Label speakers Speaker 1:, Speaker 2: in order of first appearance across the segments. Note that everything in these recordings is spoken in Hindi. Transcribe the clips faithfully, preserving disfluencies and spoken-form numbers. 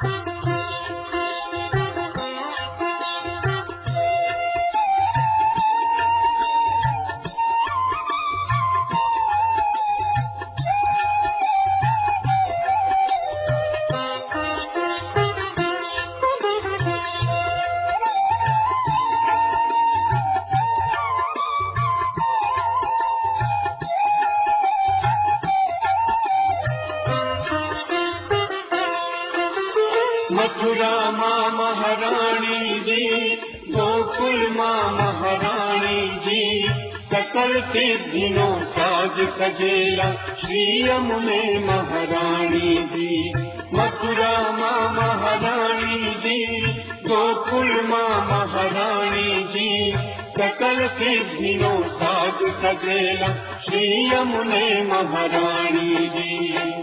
Speaker 1: मथुरा माँ महारानी जी, गोकुल माँ महारानी जी, सकल सिद्धियों साज सजेला श्री यमुने महारानी जी। मथुरा माँ महारानी जी, गोकुल माँ महारानी जी, सकल सिद्धियों साज सजेला श्री यमुने महारानी जी।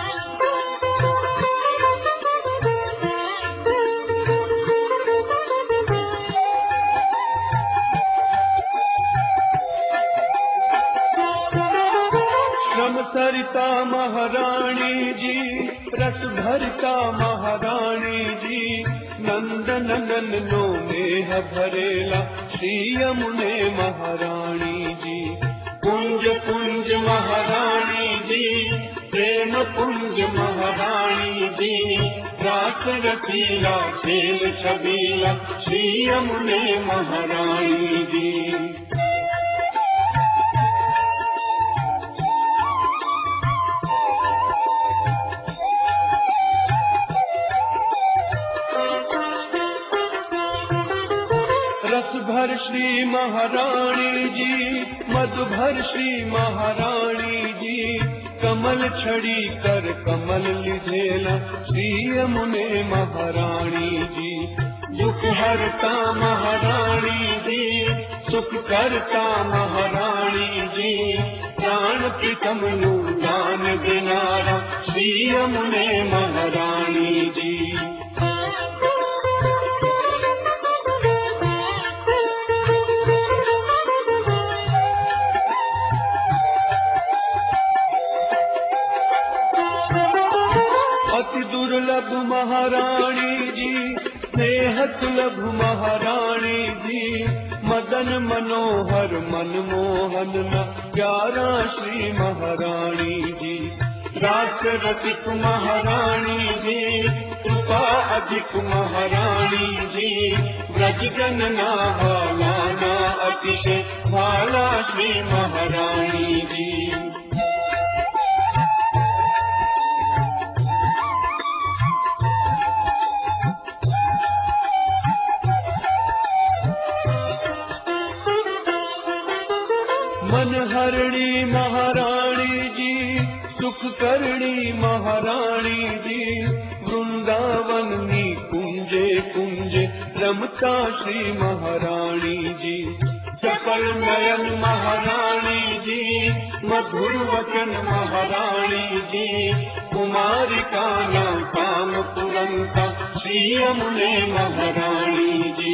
Speaker 1: सरिता महारानी जी, रस भरिता महारानी जी, नंद नंदनो में भरेला श्री यमुने महारानी जी। कुंज कुंज महारानी जी, प्रेम कुंज महारानी जी, रास रसीला खेल छबीला श्री यमुने महारानी जी। रस भर श्री महारानी जी, मधु भर श्री महारानी जी, कमल छड़ी कर कमल लिधेला श्री यमुने महारानी जी। दुख हरता महारानी जी, सुख करता महारानी जी, प्राण प्रीतम नु दान देनारा श्री यमुने महारानी जी। अति दुर्लभ महारानी जी, स्नेह सुलभ महारानी जी, मदन मनोहर मन मोहन न प्यारा श्री महारानी जी। रास रसिक महारानी जी, कृपा अधिक महारानी जी, ब्रज गणना भालाना अतिशय भाला श्री महारानी जी। मन हरणी महारानी जी, सुख करणी महारानी जी, वृंदावन नी कुंजे कुंजे रमता श्री महारानी जी। चपल नयन महारानी जी, मधुर वचन महारानी जी, कुमारी का नाम काम पुरंता श्री यमुने महारानी जी।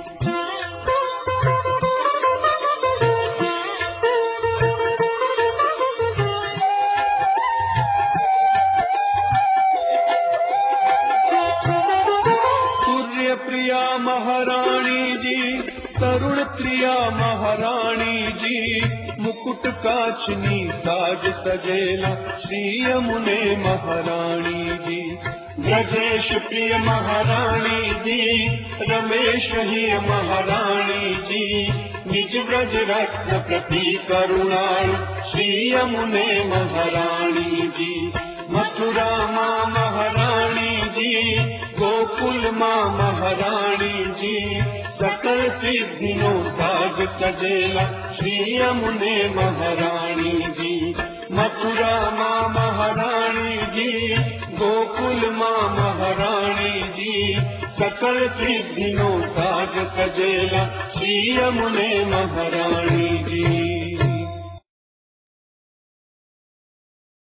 Speaker 1: प्रिया महारानी जी, तरुण प्रिया महारानी जी, मुकुट काचनी साज सजेला श्री यमुने महारानी जी। ब्रजेश प्रिय महारानी जी, रमेश ही महारानी जी, निज ब्रज रत्न प्रति करुणाल श्री यमुने महारानी जी। मथुरा माँ महारानी जी, गोकुल माँ महारानी जी, सकल सिद्धियों साज सजेला श्री यमुने महारानी जी। मथुरा माँ महारानी जी, गोकुल माँ महारानी जी, सकल सिद्धियों साज सजेला श्री यमुने महारानी जी।